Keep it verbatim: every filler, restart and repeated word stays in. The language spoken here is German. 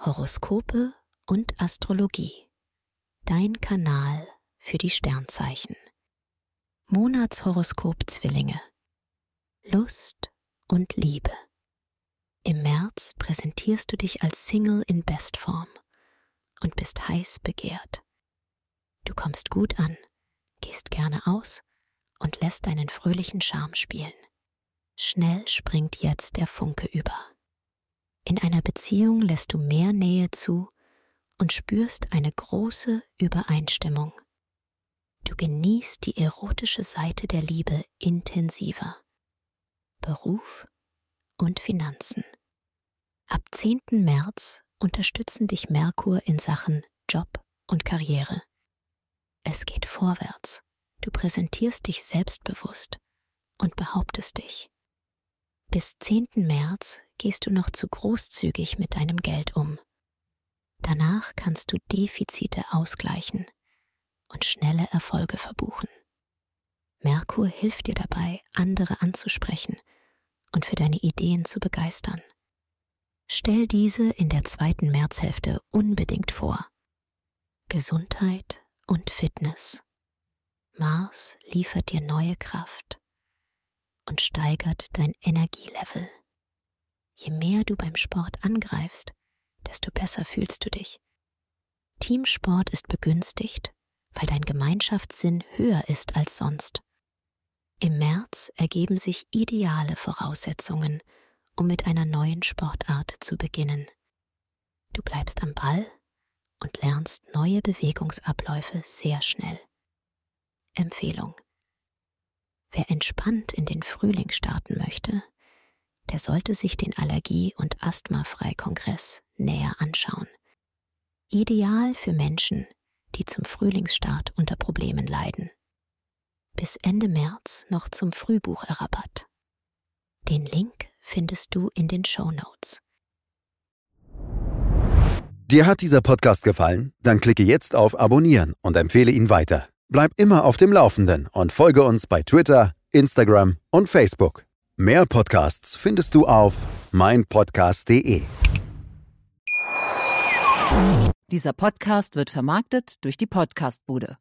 Horoskope und Astrologie. Dein Kanal für die Sternzeichen. Monatshoroskop Zwillinge. Lust und Liebe. Im März präsentierst du dich als Single in Bestform und bist heiß begehrt. Du kommst gut an, gehst gerne aus und lässt deinen fröhlichen Charme spielen. Schnell springt jetzt der Funke über. In einer Beziehung lässt du mehr Nähe zu und spürst eine große Übereinstimmung. Du genießt die erotische Seite der Liebe intensiver. Beruf und Finanzen. Ab zehnten März unterstützen dich Merkur in Sachen Job und Karriere. Es geht vorwärts. Du präsentierst dich selbstbewusst und behauptest dich. Bis zehnten März gehst du noch zu großzügig mit deinem Geld um. Danach kannst du Defizite ausgleichen und schnelle Erfolge verbuchen. Merkur hilft dir dabei, andere anzusprechen und für deine Ideen zu begeistern. Stell diese in der zweiten Märzhälfte unbedingt vor. Gesundheit und Fitness. Mars liefert dir neue Kraft und steigert dein Energielevel. Je mehr du beim Sport angreifst, desto besser fühlst du dich. Teamsport ist begünstigt, weil dein Gemeinschaftssinn höher ist als sonst. Im März ergeben sich ideale Voraussetzungen, um mit einer neuen Sportart zu beginnen. Du bleibst am Ball und lernst neue Bewegungsabläufe sehr schnell. Empfehlung: Wer entspannt in den Frühling starten möchte, der sollte sich den Allergie- und Asthmafrei-Kongress näher anschauen. Ideal für Menschen, die zum Frühlingsstart unter Problemen leiden. Bis Ende März noch zum Frühbucherrabatt. Den Link findest du in den Shownotes. Dir hat dieser Podcast gefallen? Dann klicke jetzt auf Abonnieren und empfehle ihn weiter. Bleib immer auf dem Laufenden und folge uns bei Twitter, Instagram und Facebook. Mehr Podcasts findest du auf meinpodcast punkt de. Dieser Podcast wird vermarktet durch die Podcastbude.